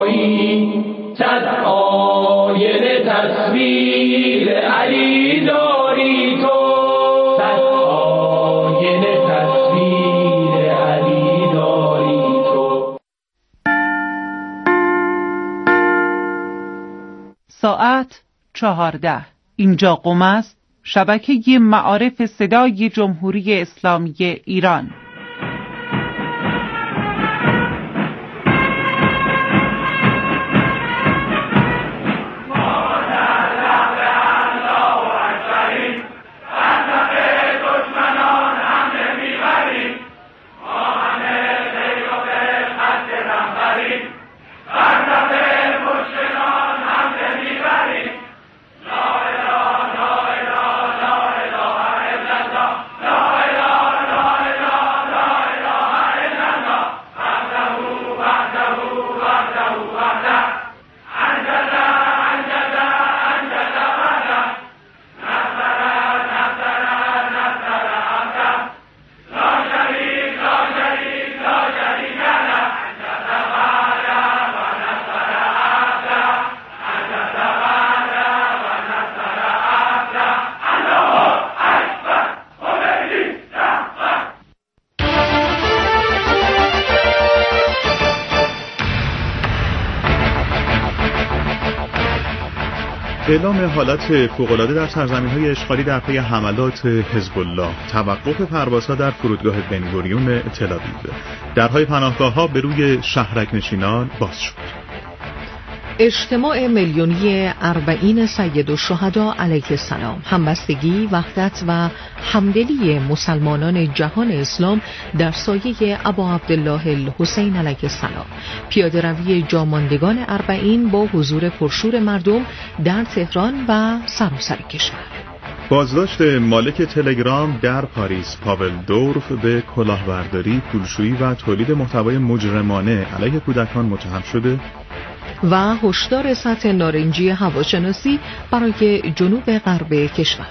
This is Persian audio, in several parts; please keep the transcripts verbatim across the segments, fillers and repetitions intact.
صد آینه تصویر علی داری تو، صد آینه تصویر علی داری تو. ساعت چهارده. اینجا قم است، شبکه معارف صدای جمهوری اسلامی ایران. اعلام حالت فوق‌العاده در سرزمین‌های اشغالی در پی حملات حزب الله، توقف پروازها در فرودگاه بن‌گوریون تل‌آویو، درهای پناهگاه‌ها به روی شهرک نشینان باز شد. اجتماع میلیونی اربعین سید الشهدا علیه السلام، همبستگی، وحدت و همدلی مسلمانان جهان اسلام در سایه ابا عبدالله الحسین علیه السلام، پیاده روی جاماندگان اربعین با حضور پرشور مردم در تهران و سراسر کشور. بازداشت مالک تلگرام در پاریس پاول دورف به کلاهبرداری، پولشویی و تولید محتوای مجرمانه علیه کودکان متهم شده و هشدار سطح نارنجی هواشناسی برای جنوب غرب کشور.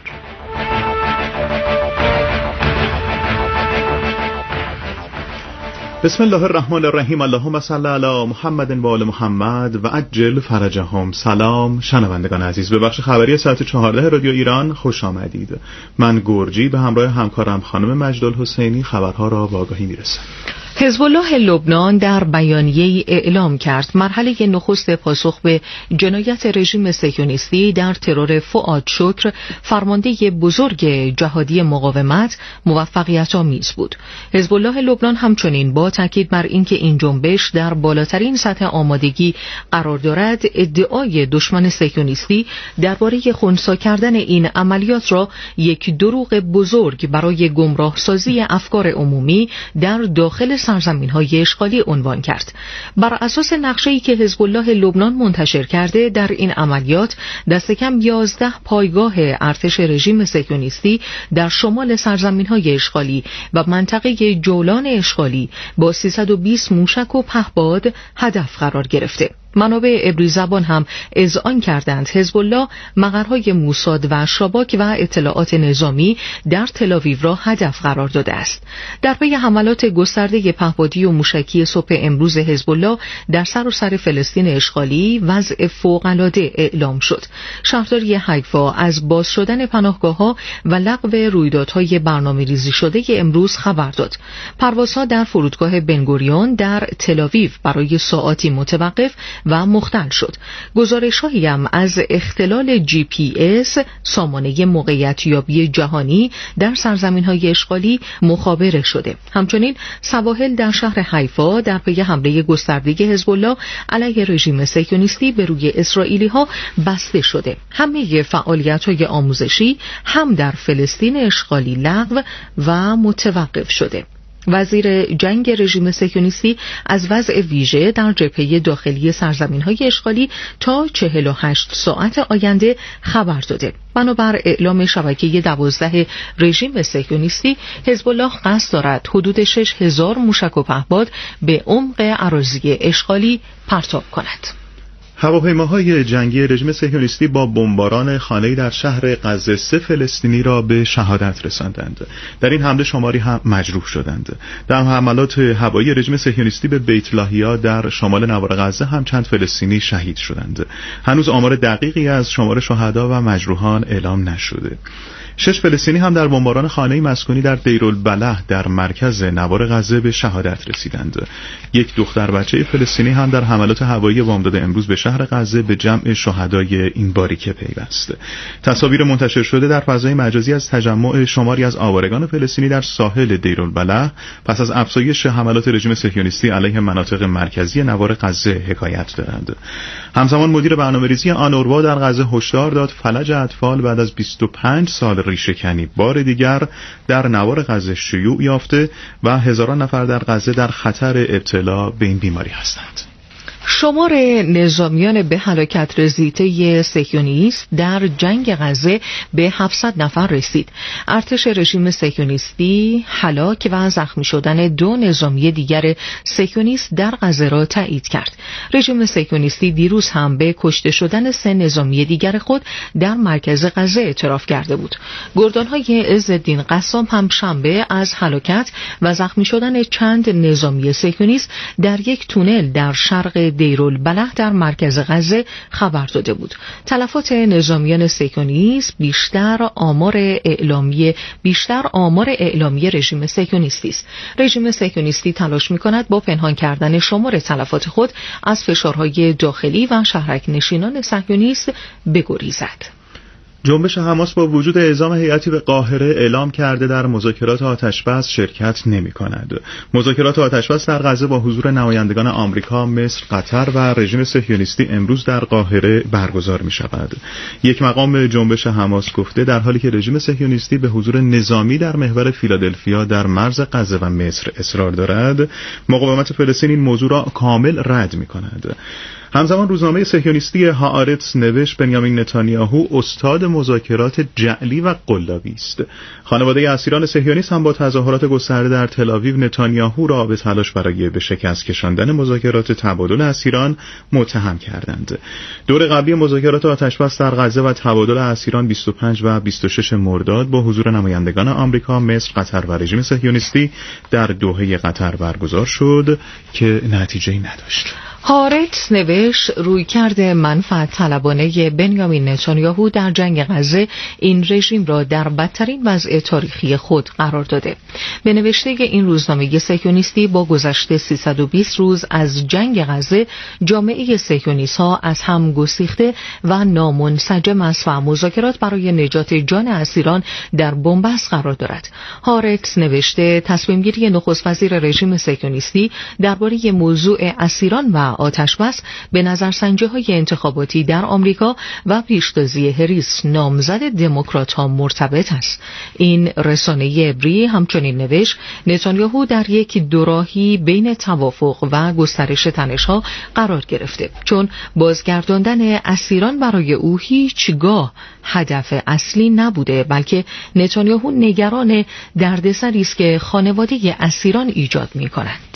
بسم الله الرحمن الرحیم. اللهم صل علی محمد و آل محمد و عجل فرجهم. سلام شنوندگان عزیز، به بخش خبری ساعت چهارده رادیو ایران خوش آمدید. من گرجی به همراه همکارم خانم مجدالحسینی خبرها را با آگاهی میرسم. حزب الله لبنان در بیانیه‌ای اعلام کرد مرحله نخست پاسخ به جنایت رژیم صهیونیستی در ترور فؤاد شکر، فرمانده بزرگ جهادی مقاومت، موفقیت‌آمیز بود. حزب الله لبنان همچنین با تاکید بر اینکه این جنبش در بالاترین سطح آمادگی قرار دارد، ادعای دشمن صهیونیستی درباره خنثی کردن این عملیات را یک دروغ بزرگ برای گمراه سازی افکار عمومی در داخل سرزمین‌های اشغالی عنوان کرد. بر اساس نقشه‌ای که حزب الله لبنان منتشر کرده، در این عملیات دست کم یازده پایگاه ارتش رژیم صهیونیستی در شمال سرزمین‌های اشغالی و منطقه جولان اشغالی با سیصد و بیست موشک و پهپاد هدف قرار گرفته. منابع عبری زبان هم اذعان کردند حزب الله مقرهای موساد و شاباک و اطلاعات نظامی در تل‌آویو را هدف قرار داده است. در پی حملات گسترده پهپادی و موشکی صبح امروز حزب الله در سراسر فلسطین اشغالی وضع فوق‌العاده اعلام شد. شهرداری حیفا از باز شدن پناهگاه‌ها و لغو رویدادهای برنامه‌ریزی شده امروز خبر داد. پروازها در فرودگاه بن‌گوریون در تل‌آویو برای ساعاتی متوقف و مختل شد. گزارش‌هایی هم از اختلال جی پی اس، سامانه موقعیت یابی جهانی، در سرزمین‌های اشغالی مخابره شده. همچنین سواحل در شهر حیفا در پی حمله گسترده حزب الله علیه رژیم صهیونیستی به روی اسرائیلی‌ها بسته شده. همه فعالیت‌های آموزشی هم در فلسطین اشغالی لغو و متوقف شده. وزیر جنگ رژیم صهیونیستی از وضع ویژه در جبهه داخلی سرزمین‌های اشغالی تا چهل و هشت ساعت آینده خبر داده. بنابر اعلام شبکه دوازده رژیم صهیونیستی، حزب الله قصد دارد حدود شش هزار موشک و پهپاد به عمق اراضی اشغالی پرتاب کند. هواپیماهای جنگی رژیم صهیونیستی با بمباران خانه‌ای در شهر غزه سه فلسطینی را به شهادت رساندند. در این حمله شماری هم مجروح شدند. در حملات هوایی رژیم صهیونیستی به بیت لاهیا در شمال نوار غزه هم چند فلسطینی شهید شدند. هنوز آمار دقیقی از شمار شهدا و مجروحان اعلام نشده. شش فلسطینی هم در بمباران خانه مسکونی در دیرالبلح در مرکز نوار غزه به شهادت رسیدند. یک دختر بچه فلسطینی هم در حملات هوایی بامداد امروز به شهر غزه به جمع شهدای این باریکه پیوست. تصاویر منتشر شده در فضای مجازی از تجمع شماری از آوارگان فلسطینی در ساحل دیرالبلح پس از افزایش حملات رژیم صهیونیستی علیه مناطق مرکزی نوار غزه حکایت دارند. همزمان مدیر برنامه‌ریزی آنوروا در غزه هشدار داد فلج اطفال بعد از بیست و پنج سال ریشه‌کنی بار دیگر در نوار غزه شیوع یافته و هزاران نفر در غزه در خطر ابتلا به این بیماری هستند. شمار نظامیان به هلاکت رسیده صهیونیست در جنگ غزه به هفتصد نفر رسید. ارتش رژیم صهیونیستی هلاک و زخمی شدن دو نظامی دیگر صهیونیست در غزه را تایید کرد. رژیم صهیونیستی دیروز هم به کشته شدن سه نظامی دیگر خود در مرکز غزه اعتراف کرده بود. گردان‌های عزالدین قسام هم شنبه از هلاکت و زخمی شدن چند نظامی صهیونیست در یک تونل در شرق دیرالبلح در مرکز غزه خبر داده بود. تلفات نظامیان صهیونیست بیشتر آمار اعلامی بیشتر آمار اعلامی رژیم صهیونیستی است. رژیم صهیونیستی تلاش می‌کند با پنهان کردن شمار تلفات خود از فشارهای داخلی و شهرک نشینان صهیونیست بگریزد. جنبش حماس با وجود اعزام هیئتی به قاهره اعلام کرده در مذاکرات آتشبس شرکت نمی‌کند. مذاکرات آتشبس در غزه با حضور نمایندگان آمریکا، مصر، قطر و رژیم صهیونیستی امروز در قاهره برگزار می‌شود. یک مقام جنبش حماس گفته در حالی که رژیم صهیونیستی به حضور نظامی در محور فیلادلفیا در مرز غزه و مصر اصرار دارد، مقاومت فلسطین این موضوع را کامل رد می‌کند. همزمان روزنامه صهیونیستی هآرتس نوشت بنیامین نتانیاهو استاد مذاکرات جعلی و قلابی است. خانواده اسیران صهیونیست هم با تظاهرات گسترده در تل‌آویو نتانیاهو را به تلاش برای به شکست کشاندن مذاکرات تبادل اسیران متهم کردند. دور قبلی مذاکرات آتشبس در غزه و تبادل اسیران بیست و پنج و بیست و شش مرداد با حضور نمایندگان آمریکا، مصر، قطر و رژیم صهیونیستی در دوحه قطر برگزار شد که نتیجه‌ای نداشت. هارتس نوشت رویکرد منفعت طلبانه بنیامین نتانیاهو در جنگ غزه این رژیم را در بدترین وضع تاریخی خود قرار داده. به نوشته این روزنامه صهیونیستی با گذشت سیصد و بیست روز از جنگ غزه جامعه صهیونیست‌ها از هم گسیخته و نامنسجم است و مذاکرات برای نجات جان اسیران در بنبست قرار دارد. هارتس نوشته تصمیم گیری نخست وزیر رژیم صهیونیستی درباره موضوع اسیران و آتشبس به نظرسنجی‌های انتخاباتی در آمریکا و پیشتازی هریس نامزد دموکرات‌ها مرتبط است. این رسانه عبری همچنین نوشت نتانیاهو در یک دوراهی بین توافق و گسترش تنش‌ها قرار گرفته، چون بازگرداندن اسیران برای او هیچگاه هدف اصلی نبوده، بلکه نتانیاهو نگران دردسری است که خانواده اسیران ایجاد می‌کنند.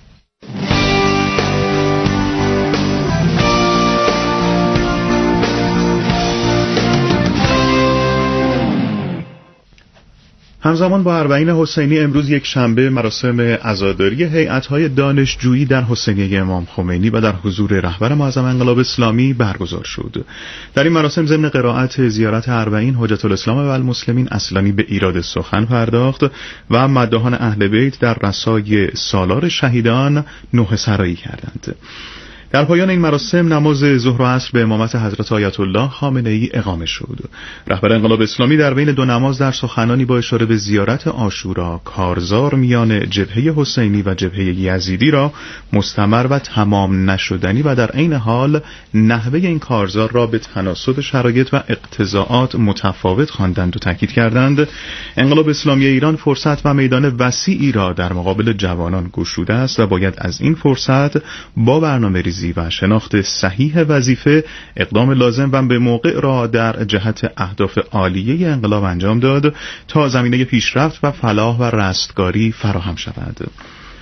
همزمان با اربعین حسینی امروز یک شنبه مراسم عزاداری هیئت‌های دانشجویی در حسینیه امام خمینی و در حضور رهبر معظم انقلاب اسلامی برگزار شد. در این مراسم ضمن قرائت زیارت اربعین حجت الاسلام و المسلمین اصلانی به ایراد سخن پرداخت و مداحان اهل بیت در رسای سالار شهیدان نوحه سرایی کردند. در پایان این مراسم نماز ظهر و عصر به امامت حضرت آیت الله خامنه‌ای اقامه شد. رهبر انقلاب اسلامی در بین دو نماز در سخنانی با اشاره به زیارت عاشورا کارزار میان جبهه حسینی و جبهه یزیدی را مستمر و تمام نشدنی و در عین حال نحوه این کارزار را به تناسب شرایط و اقتضاعات متفاوت خواندند و تاکید کردند. انقلاب اسلامی ایران فرصت و میدان وسیعی را در مقابل جوانان گشوده است و باید از این فرصت با برنامه‌ریزی و شناخت صحیح وظیفه اقدام لازم و به موقع را در جهت اهداف عالیه انقلاب انجام داد تا زمینه پیشرفت و فلاح و رستگاری فراهم شود.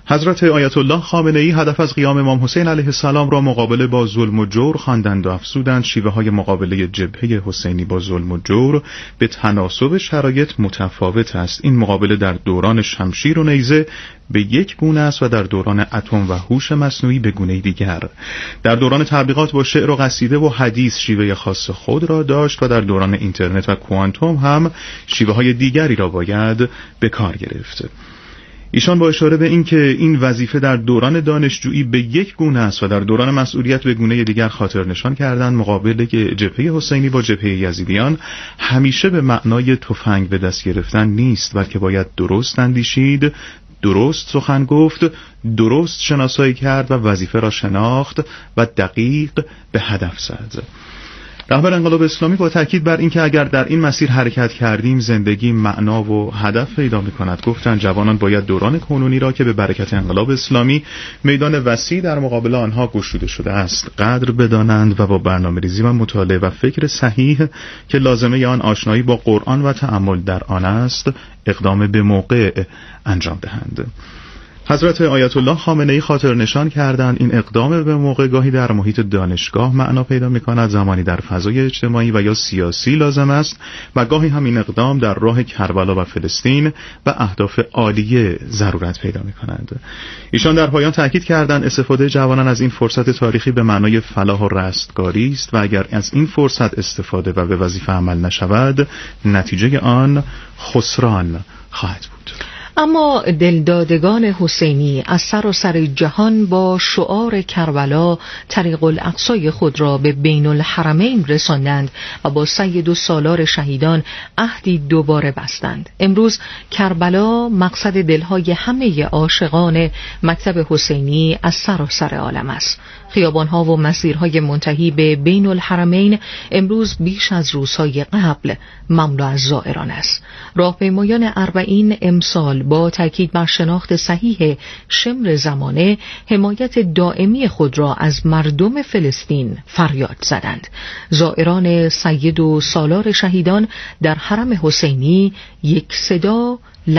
حضرت آیت الله خامنه‌ای هدف از قیام امام حسین علیه السلام را مقابله با ظلم و جور خواندند و افزودند شیوه های مقابله جبهه حسینی با ظلم و جور به تناسب شرایط متفاوت است. این مقابله در دوران شمشیر و نیزه به یک گونه است و در دوران اتم و هوش مصنوعی به گونه دیگر. در دوران تبلیغات با شعر و قصیده و حدیث شیوه خاص خود را داشت و در دوران اینترنت و کوانتوم هم شیوه های دیگری را باید به کار گرفت. ایشان با اشاره به این که این وظیفه در دوران دانشجویی به یک گونه است و در دوران مسئولیت به گونه دیگر خاطر نشان کردند مقابله جبهه حسینی با جبهه یزیدیان همیشه به معنای تفنگ به دست گرفتن نیست، بلکه باید درست اندیشید، درست سخن گفت، درست شناسایی کرد و وظیفه را شناخت و دقیق به هدف زد. رهبر انقلاب اسلامی با تاکید بر اینکه اگر در این مسیر حرکت کردیم زندگی معنا و هدف پیدا می‌کند گفتند جوانان باید دوران کنونی را که به برکت انقلاب اسلامی میدان وسیع در مقابل آنها گشوده شده است قدر بدانند و با برنامه‌ریزی و مطالعه و فکر صحیح که لازمه آن آشنایی با قرآن و تأمل در آن است اقدام به موقع انجام دهند. حضرت آیت الله خامنه‌ای خاطر نشان کردند این اقدام به موقع گاهی در محیط دانشگاه معنا پیدا می‌کند، زمانی در فضای اجتماعی و یا سیاسی لازم است و گاهی هم این اقدام در راه کربلا و فلسطین و اهداف عالیه ضرورت پیدا می‌کند. ایشان در پایان تاکید کردند استفاده جوانان از این فرصت تاریخی به معنای فلاح و رستگاری است و اگر از این فرصت استفاده و به وظیفه عمل نشود نتیجه آن خسران خواهد بود. اما دلدادگان حسینی از سراسر جهان با شعار کربلا طریق الاقصای خود را به بین الحرمین رساندند و با سید و سالار شهیدان عهدی دوباره بستند. امروز کربلا مقصد دلهای همه عاشقان مکتب حسینی از سراسر عالم است. خیابانها و مسیرهای منتهی به بین الحرمین امروز بیش از روزهای قبل مملو از زائران است. راهپیمایان اربعین امسال با تاکید بر شناخت صحیح شمر زمانه حمایت دائمی خود را از مردم فلسطین فریاد زدند. زائران سید و سالار شهیدان در حرم حسینی یک صدا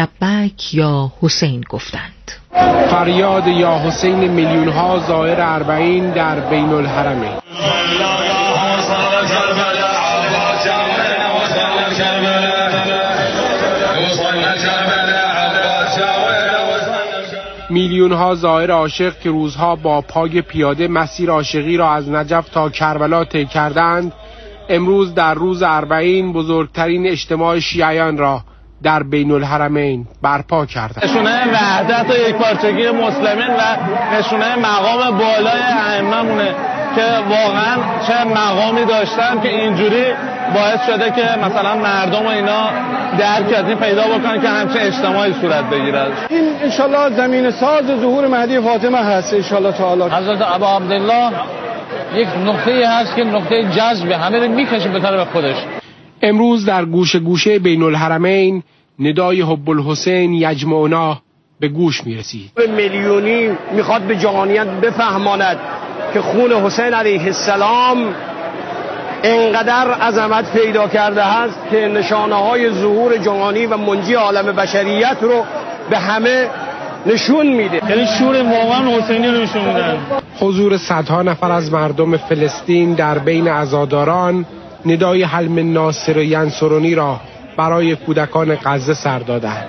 لبیک یا حسین گفتند. فریاد یا حسین میلیون ها زائر اربعین در بین الحرمین. میلیون ها زائر عاشق که روزها با پای پیاده مسیر عاشقی را از نجف تا کربلا طی کردند امروز در روز اربعین بزرگترین اجتماع شیعیان را در بین الحرمین برپا کردند. نشونه وحدت و یکپارچگی مسلمین و نشونه مقام بالای ائمه‌مونه که واقعا چه مقامی داشتن که اینجوری باعث شده که مثلا مردم و اینا درک از این پیدا بکنن که همچین اجتماعی صورت بگیرد. این انشالله زمین ساز ظهور مهدی فاطمه هست انشالله تعالی. حضرت ابا عبدالله یک نقطه‌ای هست که نقطه جذب همه رو میکشه به طرف خودش. امروز در گوشه گوشه بین الحرمین ندای حب الحسین یجمعنا به گوش میرسید. میلیونی میخواد به جهانیت بفهماند که خون حسین علیه السلام انقدر عظمت پیدا کرده است که نشانه های ظهور جهانی و منجی عالم بشریت رو به همه نشون میده. یعنی شور واقعا حسینی رو نشون میدن. حضور صدها نفر از مردم فلسطین در بین عزاداران ندای حل من ناصر ینصرونی را برای کودکان غزه سر دادند.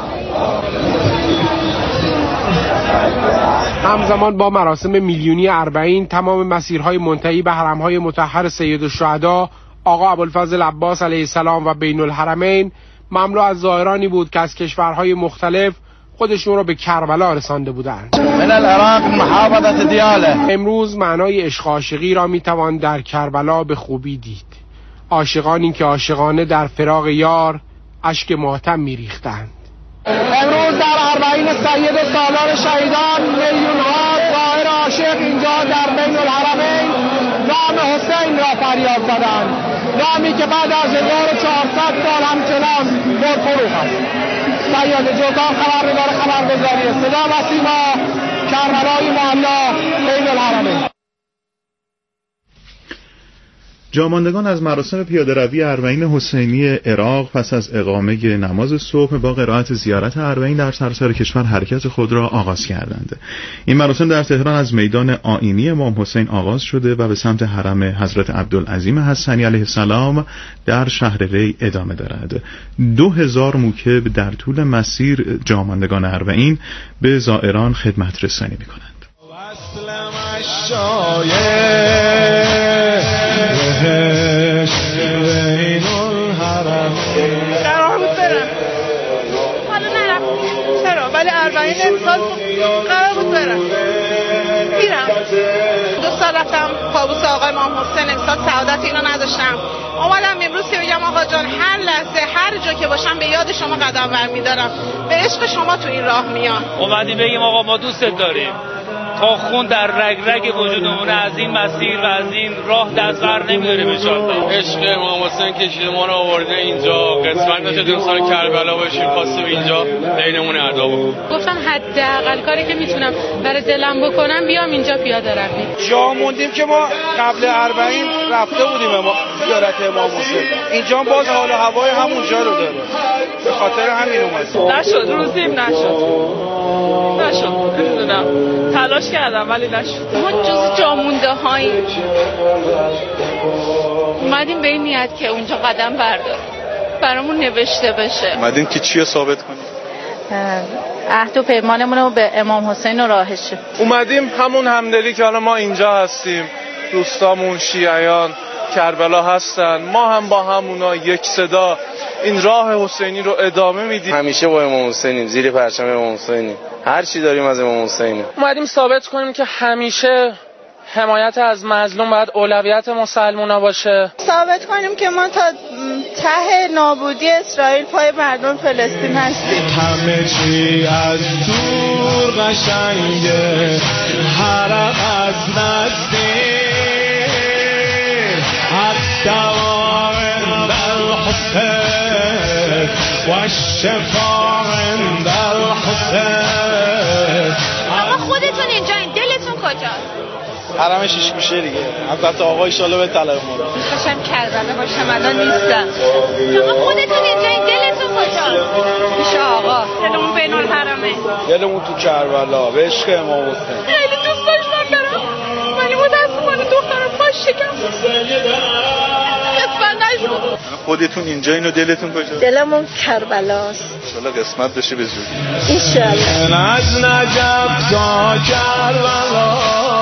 همزمان با مراسم میلیونی اربعین تمام مسیرهای منتهی به حرمهای مطهر سید الشهدا آقا ابوالفضل عباس علیه السلام و بین الحرمین مملو از زائرانی بود که از کشورهای مختلف خودشون را به کربلا رسانده بودند. من العراق محافظت دیاله. امروز معنای عشق عاشقی را میتوان در کربلا به خوبی دید. عاشقانی که عاشقانه در فراق یار اشک ماتم میریختند. امروز در اربعین سید و سالار شهیدان میلیون ها زائر عاشق اینجا در بین الحرمین نام حسین را فریاد زدند، نامی که بعد از هزار و چهارصد سال همچنان پرفروغ است. سید جوزان خبرنگار خبرگزاری صدا و سیما، کربلای معلا بین الحرمین. جاماندگان از مراسم پیاده‌روی اربعین حسینی عراق پس از اقامه نماز صبح با قرائت زیارت اربعین در سراسر کشور حرکت خود را آغاز کردند. این مراسم در تهران از میدان آیینی امام حسین آغاز شده و به سمت حرم حضرت عبدالعظیم حسنی علیه السلام در شهر ری ادامه دارد. دو هزار موکب در طول مسیر جاماندگان اربعین به زائران خدمت رسانی می‌کنند. قرار بود برم حالا نرم چرا ولی اربعین امسال قرار بود برم میرم. دو سال رفتم پابوس آقای امام حسین، امسال سعادت اینو نداشتم. اومدم امروز که بگم آقا جان هر لحظه هر جا که باشم به یاد شما قدم برمیدارم، به عشق شما تو این راه میام. اومدیم بگیم آقا ما دوستت داریم تا خون در رگ رگ وجودمون از این مسیر و از این راه دست بر نمی‌داریم ان شاءالله. عشق امام حسین کشیده ما رو آورده اینجا، قسمت نشد سال کربلا باشیم، خواستیم اینجا بینمون ادا بکنیم. گفتم حداقل کاری که میتونم برای دلم بکنم بیام اینجا پیاده روی. جا موندیم که ما قبل اربعین رفته بودیم ما زیارت امام حسین، اینجا باز حال و هوای همونجا رو داره، به خاطر همین اومدیم. نشد روزیم نشد نشد نمیدونم تلاش کردم ولی نشد. ما جز جا مونده هاییم، اومدیم به این نیت که اونجا قدم بردار برامون نوشته بشه. اومدیم که چی رو ثابت کنیم؟ عهد و پیمانمون رو به امام حسین و راهشه. اومدیم همون همدلی که حالا ما اینجا هستیم، دوستامون شیعیان کربلا هستن، ما هم با همونا یک صدا این راه حسینی رو ادامه میدیم. همیشه با امام حسینیم، زیر پرچم امام حسینیم، هر چی داریم از امام حسینیم. اومدیم ثابت کنیم که همیشه حمایت از مظلوم باید اولویت مسلمونا باشه. ثابت کنیم که ما تا ته نابودی اسرائیل پای مردم فلسطین هستیم. همه چی از دور قشنگه، هر از نزدیک الدواء عند الحسین و الشفاء عند الحسین. اما خودتون اینجایین، دلتون کجاست؟ حرم شیش گوشه دیگه. البته آقا ان شاءالله به طلب ما. می‌خوام کربلا باشم الان نیستم. شما خودتون اینجایین، دلتون کجاست؟ پیش آقا. دلمون بین الحرمین. دلمون تو کربلا به عشق امام حسین. خیلی دوست داشتم برم. ولی متأسفانه دخترم پاش شکم. قسمت نشد. خودتون اینجایین و دلتون کجاست؟ دلمون کربلاست. ان شاءالله قسمت بشه به زودی. ان شاءالله. از نجف تا کربلا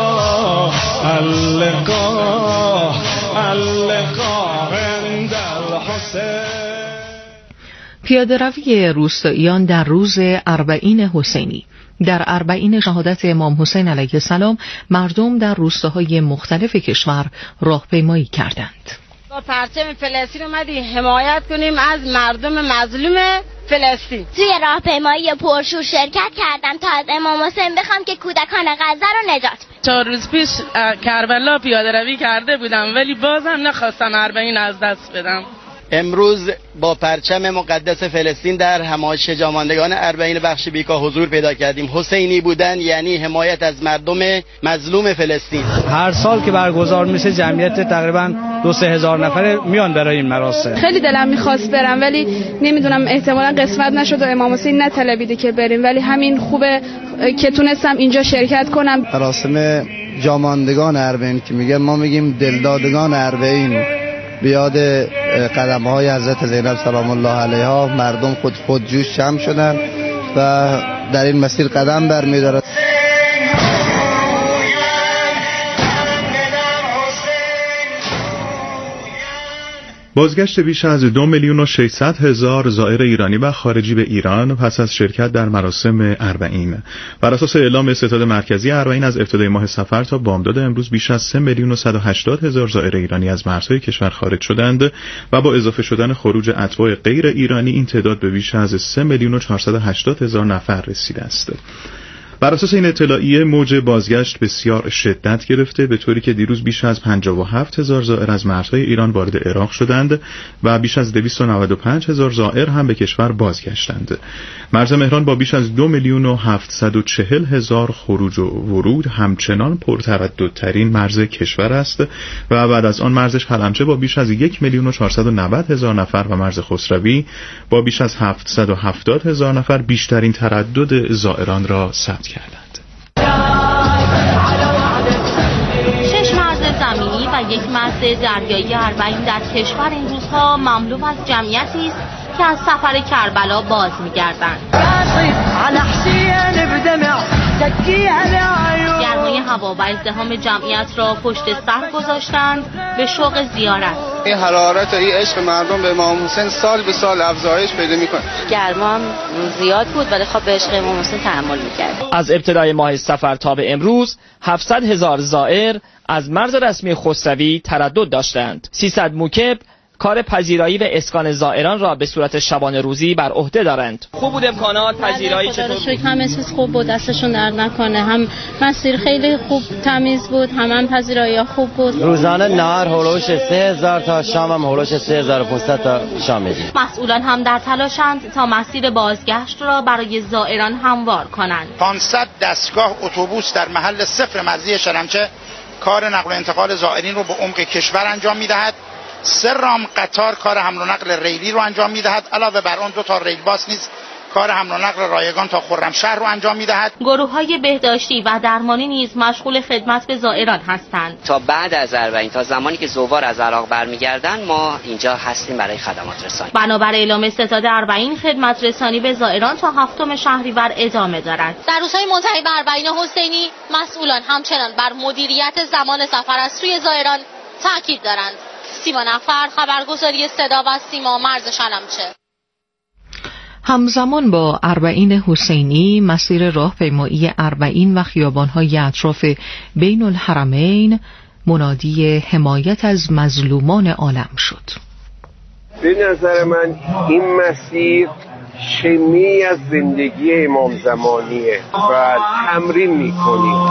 اللقاء اللقاء عند الحسین. پیاده روی روستاییان در روز اربعین حسینی. در اربعین شهادت امام حسین علیه السلام مردم در روستاهای مختلف کشور راهپیمایی کردند. با پرچم فلسطین اومدیم حمایت کنیم از مردم مظلوم فلسطین. توی راهپیمایی پرشور شرکت کردم تا از امام حسین بخوام که کودکان غزه رو نجات بده. چهار روز پیش کربلا پیاده روی کرده بودم ولی بازم نخواستم اربعین از دست بدم. امروز با پرچم مقدس فلسطین در حمایت جاماندگان اربعین بخش بیکا حضور پیدا کردیم. حسینی بودن یعنی حمایت از مردم مظلوم فلسطین. هر سال که برگزار میشه جمعیت تقریبا دو سه هزار نفره میان برای این مراسم. خیلی دلم میخواست برم ولی نمیدونم احتمالاً قسمت نشد و امام حسین نطلبیده که بریم، ولی همین خوبه که تونستم اینجا شرکت کنم. مراسم جاماندگان اربعین که میگن، ما میگیم دلدادگان اربعین، بیاد قدم های حضرت زینب سلام الله علیها. مردم خود خودجوش جمع شدن و در این مسیر قدم برمی‌دارند. بازگشت بیش از دو میلیون و ششصد هزار زائر ایرانی و خارجی به ایران پس از شرکت در مراسم اربعین. بر اساس اعلام ستاد مرکزی اربعین از ابتدای ماه صفر تا بامداد امروز بیش از سه میلیون و صد و هشتاد هزار زائر ایرانی از مرزهای کشور خارج شدند و با اضافه شدن خروج اتباع غیر ایرانی این تعداد به بیش از سه میلیون و چهارصد و هشتاد هزار نفر رسیده است. بر اساس این اطلاعیه موج بازگشت بسیار شدت گرفته، به طوری که دیروز بیش از پنجاه و هفت هزار زائر از مرزهای ایران وارد عراق شدند و بیش از دویست و نود و پنج هزار زائر هم به کشور بازگشتند. مرز مهران با بیش از دو میلیون و هفتصد و چهل هزار خروج و ورود همچنان پرترددترین مرز کشور است و بعد از آن مرز حلمچه با بیش از یک میلیون و چهارصد و نود هزار نفر و مرز خسروی با بیش از هفتصد و هفتاد هزار نفر بیشترین تردد زائران را ثبت کردند. شش مرز زمینی و یک مرز دریایی اربعین در کشور این روزها مملو از جمعیتی است که از سفر کربلا باز می‌گردند. گرمای هوا و ازدحام جمعیت را پشت سر گذاشتند به شوق زیارت. این حرارت و این عشق مردم به امام حسین سال به سال افزایش پیدا می‌کنه. گرما زیاد بود ولی خب به عشق امام حسین تحمل می‌کرد. از ابتدای ماه صفر تا به امروز هفتصد هزار زائر از مرز رسمی خسروی تردد داشتند. سیصد موکب کار پذیرایی و اسکان زائران را به صورت شبانه روزی بر عهده دارند. خوب بود امکانات پذیرایی چطور بود؟ همه چیز خوب بود، دستشون درد نکنه. هم مسیر خیلی خوب تمیز بود، هم هم پذیرایی خوب بود. روزانه نهار هولوش سه هزار تا شام هم هولوش سه هزار و پانصد تا شام میدیم. مسئولان هم در تلاشند تا مسیر بازگشت را برای زائران هموار کنند. پانصد دستگاه اتوبوس در محل صفر مرزی شلمچه کار نقل و انتقال زائرین رو به عمق کشور انجام میدهد. سه رام قطار کار حمل و نقل ریلی رو انجام میدهد. علاوه بر آن دو تا ریل باس نیز کار حمل و نقل رایگان تا خرمشهر رو انجام میدهد. گروه‌های بهداشتی و درمانی نیز مشغول خدمت به زائران هستند. تا بعد از اربعین، تا زمانی که زوار از عراق برمیگردن، ما اینجا هستیم برای خدمات رسانی. بنابر اعلام ستاد اربعین، خدمت رسانی به زائران تا هفتم شهریور ادامه دارد. در روزهای منتهی به اربعین حسینی، مسئولان همچنان بر مدیریت زمان سفر از سوی زائران تاکید دارند. سیما نفر، خبرگزاری صدا و سیما، مرز شلمچه. همزمان با اربعین حسینی، مسیر راهپیمایی اربعین و خیابان‌های اطراف بین الحرمین منادی حمایت از مظلومان عالم شد. به نظر من این مسیر شمی از زندگی امام زمانیه و تمرین می‌کنیم.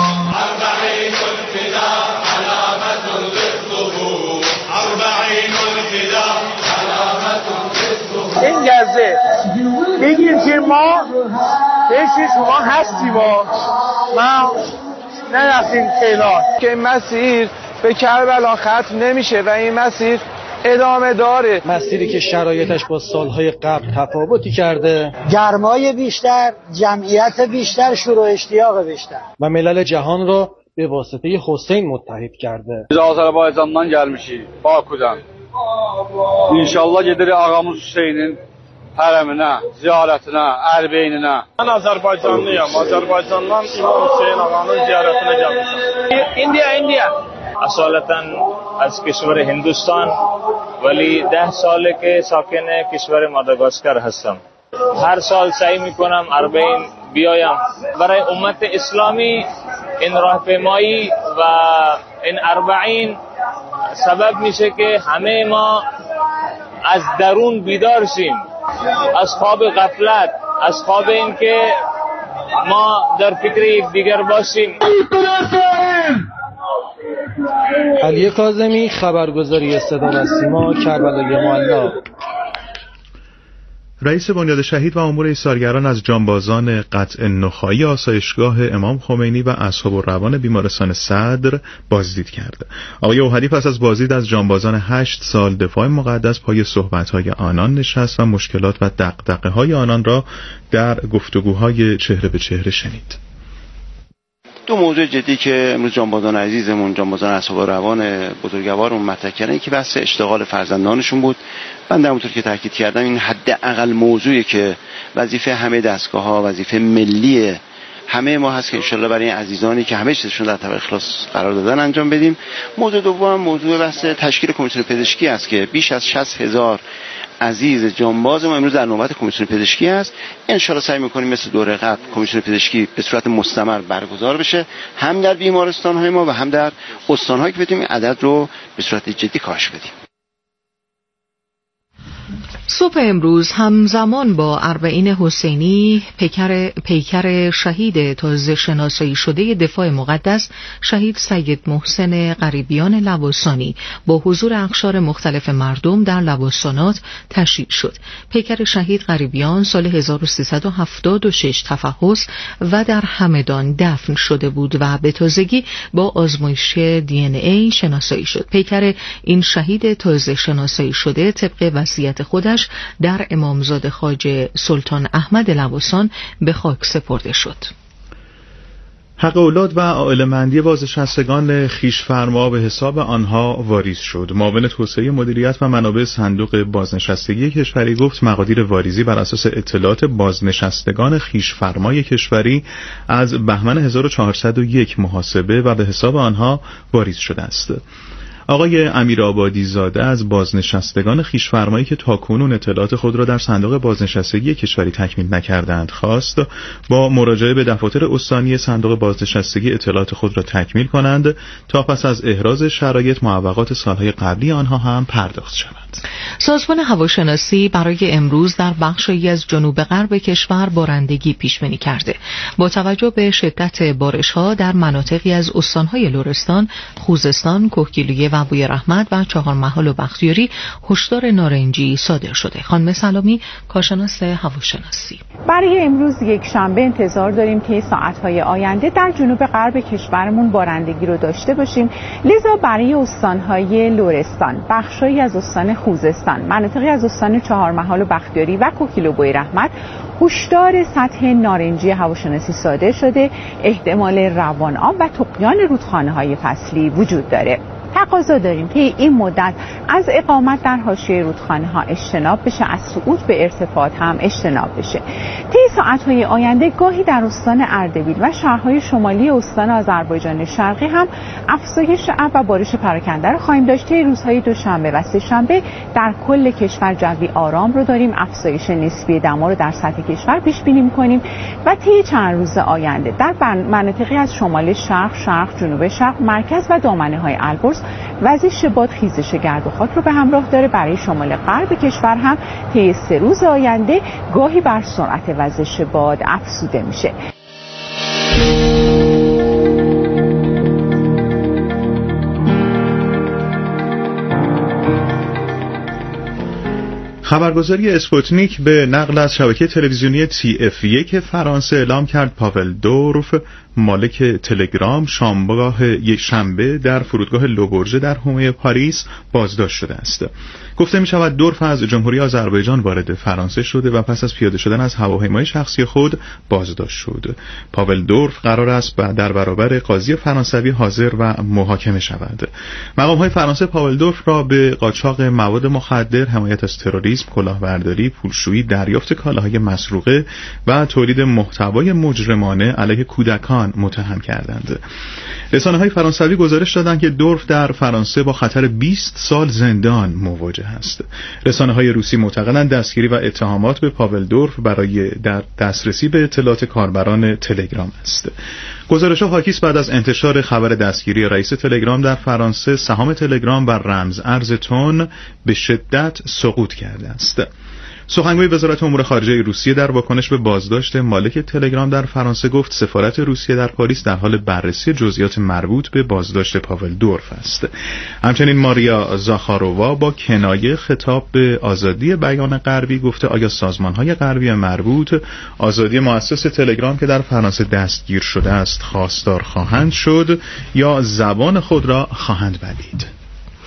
این گزه بگیر که ما بهش شما هستی با ما نرفتیم تهران که این مسیر به کربلا ختم نمیشه و این مسیر ادامه داره. مسیری که شرایطش با سالهای قبل تفاوتی کرده، گرمای بیشتر، جمعیت بیشتر، شروع اشتیاق بیشتر و ملل جهان رو به واسطه حسین متحد کرده. Biz Azərbaycandan gəlmişik, Bakudan. İnşallah gedirik ağamız Hüseynin hərəminə, ziyarətinə, ərbeyninə. Mən Azərbaycanlıyam. Azərbaycandan İmam Hüseyin ağanın ziyarətinə gəlmişəm. India, India. اصالتاً از کشور هندوستان ولی ده ساله که ساکن کشور ماداگاسکر هستم. هر سال سعی میکنم اربعین بیایم. برای امت اسلامی این راهپیمایی و این اربعین سبب میشه که همه ما از درون بیدار شیم، از خواب غفلت، از خواب این که ما در فکر یکدیگر باشیم. علی کاظمی، خبرگزاری صدا و سیما، کربلای معلی. رئیس بنیاد شهید و امور ایثارگران از جانبازان قطع نخاعی آسایشگاه امام خمینی و اصحاب الروان بیمارستان صدر بازدید کرد. آقای اوحدی پس از بازدید از جانبازان هشت سال دفاع مقدس پای صحبت‌های آنان نشست و مشکلات و دغدغه‌های آنان را در گفتگوهای چهره به چهره شنید. دو موضوع جدی که امروز جانبازان عزیزمون، جانبازان اصحاب الروان بزرگوارمون مطرح کردن، که بحث اشتغال فرزندانشون بود. من همونطور که تاکید کردم این حداقل موضوعی که وظیفه همه دستگاه‌ها، وظیفه ملی همه ما هست که انشالله برای این عزیزانی که همه چیزشون در طبق اخلاص قرار دادن انجام بدیم. موضوع دوم موضوع بحث تشکیل کمیسیون پزشکی است که بیش از شصت هزار عزیز جانباز ما امروز در نوبت کمیسیون پزشکی است. انشالله سعی می‌کنیم مثل دوره قبل کمیسیون پزشکی به صورت مستمر برگزار بشه، هم در بیمارستان‌های ما و هم در استان‌هایی که بتونیم عدد رو به صورت جدی کاهش بدیم. صبح امروز همزمان با اربعین حسینی پیکر, پیکر شهید تازه شناسایی شده دفاع مقدس شهید سید محسن غریبیان لواسانی با حضور اقشار مختلف مردم در لواسانات تشییع شد. پیکر شهید غریبیان سال هزار و سیصد و هفتاد و شش تفحص و در همدان دفن شده بود و به تازگی با آزمایش دی ان ای شناسایی شد. پیکر این شهید تازه شناسایی شده طبق وصیت خودش در امامزاده خواجه سلطان احمد لواسان به خاک سپرده شد. حق اولاد و عائله‌مندی بازنشستگان خویشفرما به حساب آنها واریز شد. معاون توسعه مدیریت و منابع صندوق بازنشستگی کشوری گفت مقادیر واریزی بر اساس اطلاعات بازنشستگان خویشفرمای کشوری از بهمن هزار و چهارصد و یک محاسبه و به حساب آنها واریز شده است. آقای امیرآبادی زاده از بازنشستگان خویشفرمایی که تاکنون اطلاعات خود را در صندوق بازنشستگی کشوری تکمیل نکردند خواست با مراجعه به دفاتر استانی صندوق بازنشستگی اطلاعات خود را تکمیل کنند تا پس از احراز شرایط معوقات سالهای قبلی آنها هم پرداخت شود. سازمان هواشناسی برای امروز در بخشی از جنوب غرب کشور بارندگی پیش بینی کرده. با توجه به شدت بارش‌ها در مناطقی از استان‌های لرستان، خوزستان، کهگیلویه و بوی رحمت و چهارمحال و بختیاری هشدار نارنجی صادر شده. خانم سلامی، کارشناس هواشناسی: برای امروز یک شنبه انتظار داریم که ساعت‌های آینده در جنوب غرب کشورمون بارندگی رو داشته باشیم. لذا برای استان‌های لرستان، بخشی از استان خوزستان، مناطقی از استان چهارمحال و بختیاری و کوکیلو بوی رحمت هشدار سطح نارنجی هواشناسی صادر شده. احتمال روان آب و طغیان رودخانه‌های فصلی وجود داره. تقاضا داریم که این مدت از اقامت در حاشیه رودخانه‌ها اجتناب بشه، از صعود به ارتفاعات هم اجتناب بشه. طی ساعت‌های آینده گاهی در استان اردبیل و شهرهای شمالی استان آذربایجان شرقی هم افزایش ابر و بارش پراکنده رو خواهیم داشت. طی روزهای دوشنبه و سه‌شنبه در کل کشور جوی آرام رو داریم. افزایش نسبی دما رو در سطح کشور پیش بینی می‌کنیم و طی چند روز آینده در مناطقی از شمال شرق، شرق، جنوب شرق، مرکز و دامنه‌های البرز وزش باد خیزش گرد و خاک رو به همراه داره. برای شمال غرب کشور هم طی سه روز آینده گاهی بر سرعت وزش باد افزوده میشه. خبرگزاری اسپوتنیک به نقل از شبکه تلویزیونی تی اف یک فرانسه اعلام کرد پاول دورف، مالک تلگرام، شامگاه یک شنبه در فرودگاه لوبورژه در حومه پاریس بازداشت شده است. گفته می شود دورف از جمهوری آذربایجان وارد فرانسه شده و پس از پیاده شدن از هواپیمای شخصی خود بازداشت شد. پاول دورف قرار است در برابر قاضی فرانسوی حاضر و محاکمه شود. مقام‌های فرانسه پاول دورف را به قاچاق مواد مخدر، حمایت از تروریسم، کلاهبرداری، پولشویی، دریافت کالاهای مسروقه و تولید محتوای مجرمانه علیه کودکان متهم کردند. رسانه‌های فرانسوی گزارش دادند که دورف در فرانسه با خطر بیست سال زندان مواجه است. رسانه‌های روسی معتقدند دستگیری و اتهامات به پاول دورف برای در دسترسی به اطلاعات کاربران تلگرام است. گزارش‌ها حاکی است بعد از انتشار خبر دستگیری رئیس تلگرام در فرانسه، سهام تلگرام بر رمز ارز تون به شدت سقوط کرده است. سخنگوی وزارت امور خارجه روسیه در واکنش به بازداشت مالک تلگرام در فرانسه گفت سفارت روسیه در پاریس در حال بررسی جزئیات مربوط به بازداشت پاول دورف است. همچنین ماریا زاخارۆوا با کنایه خطاب به آزادی بیان غربی گفته آیا سازمان‌های غربی مربوط آزادی مؤسس تلگرام که در فرانسه دستگیر شده است خواستار خواهند شد یا زبان خود را خواهند بلید؟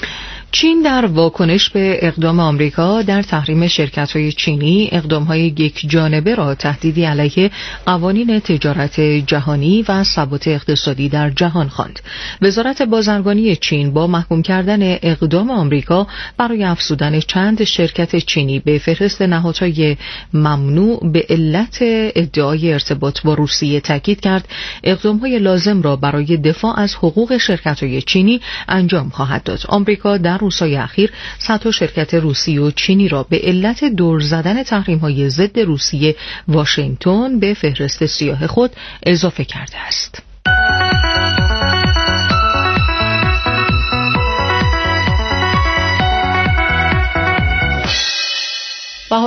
چین در واکنش به اقدام آمریکا در تحریم شرکت‌های چینی اقدام‌های یک جانبه را تهدیدی علیه قوانین تجارت جهانی و ثبات اقتصادی در جهان خواند. وزارت بازرگانی چین با محکوم کردن اقدام آمریکا برای افزودن چند شرکت چینی به فهرست نهادهای ممنوع به علت ادعای ارتباط با روسیه تاکید کرد اقدام‌های لازم را برای دفاع از حقوق شرکت‌های چینی انجام خواهد داد. آمریکا در روزهای اخیر صدها شرکت روسی و چینی را به علت دور زدن تحریم‌های ضد روسیه واشنگتن به فهرست سیاه خود اضافه کرده است.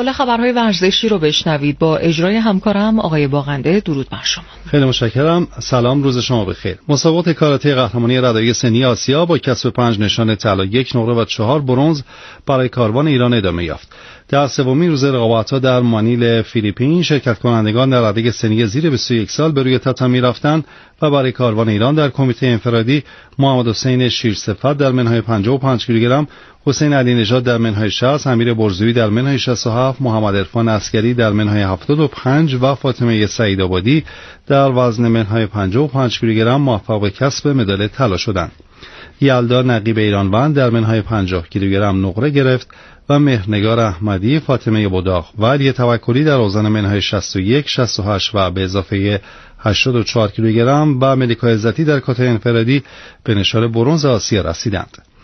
حالا خبرهای ورزشی رو بشنوید با اجرای همکارم آقای باغنده. درود بر شما. خیلی متشکرم. سلام، روز شما بخیر. مسابقات کاراته قهرمانی ردای سنی آسیا با کسب پنج نشان طلا، یک نقره و چهار برنز برای کاروان ایران ادامه یافت. در سومین روز رقابت‌ها در مانیل فیلیپین شرکت کنندگان در رده سنی زیر بیست و یک سال به روی تاتامی رفتند و برای کاروان ایران در کمیته انفرادی محمد حسین شیرصفت در منهای پنجاه و پنج کیلوگرم، حسین علی نژاد در منهای شصت، امیر برزویی در منهای شصت و هفت، محمد عرفان عسکری در منهای هفتاد و پنج و فاطمه سعیدآبادی در وزن منهای پنجاه و پنج کیلوگرم موفق به کسب مدال طلا شدند. یلدا نقیب ایرانوند در منهای پنجاه کیلوگرم نقره گرفت و مهرنگار احمدی، فاطمه بداغ و علی توکلی در اوزان منهای شصت و یک، شصت و هشت و به اضافه هشتاد و چهار کیلوگرم و ملیکا عزتی در کاته انفرادی به نشان برنز آسیا رسیدند.